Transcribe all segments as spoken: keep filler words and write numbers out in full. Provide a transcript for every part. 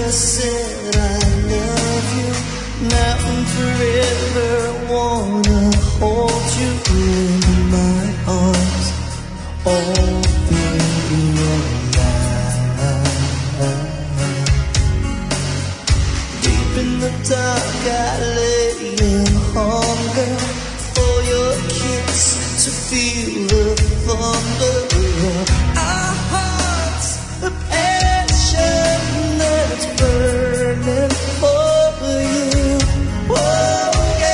said I love you. Now and forever wanna hold you in my arms, all through your life. Deep in the dark I lay in hunger for your kiss, to feel the thunder of our hearts, the passion that's burning for you. Oh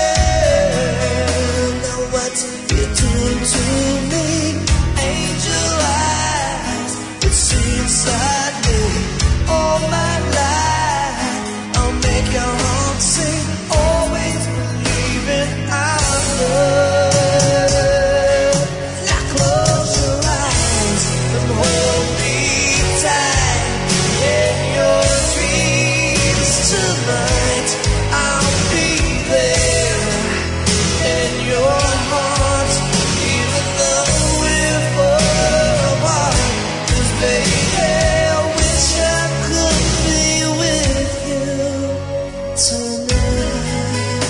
yeah, now what you do to me, angel eyes that see inside me. All my life I'll make your heart sing, always believe in our love. Now close your eyes and hold me tight in your dreams tonight. I'll be there in your heart, even though we're far apart. 'Cause baby, I wish I could be with you tonight.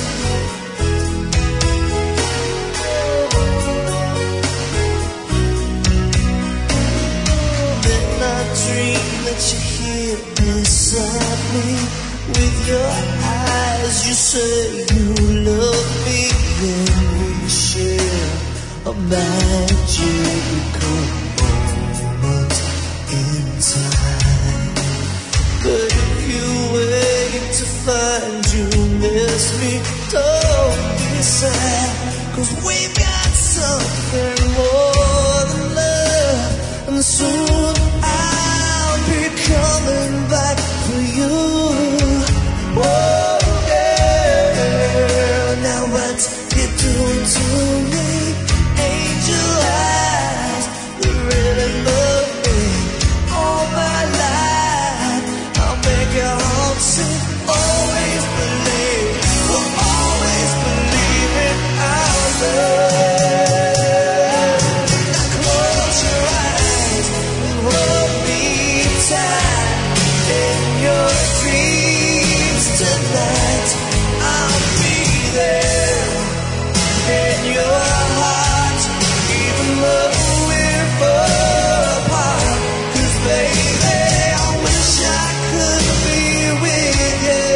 Then I dream that you're here beside me. With your eyes you say you love me, and we share a magical moment in time. But if you wait to find you miss me, don't be sad, 'cause we've got something more than love. And soon I'll be coming back for you. Oh yeah, now what you doing to me, angel eyes that really love me. All my life I'll make your heart sing, always believe, will always believe in our love. Now close your eyes and hold me tight in your dreams tonight. I'll be there in your heart, even though we're far apart. 'Cause baby, I wish I could be with you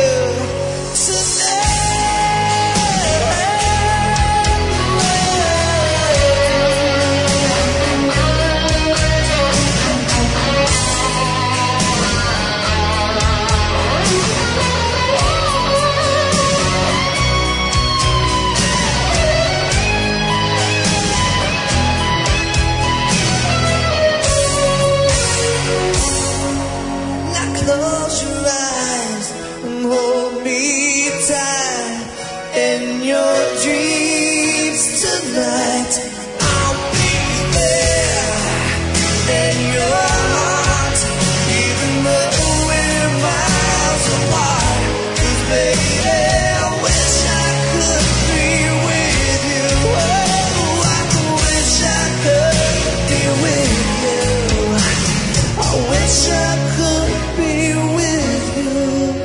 Now close your eyes and hold me tight in your dreams tonight. I'll be there in your heart, even though we're miles apart. 'Cause baby, I wish I could be with you. Oh, I wish I could be with you. I wish I could be with you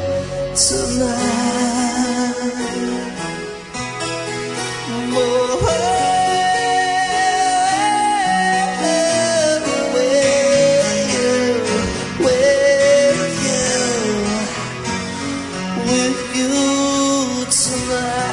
tonight. Oh, with you, with you, with you tonight.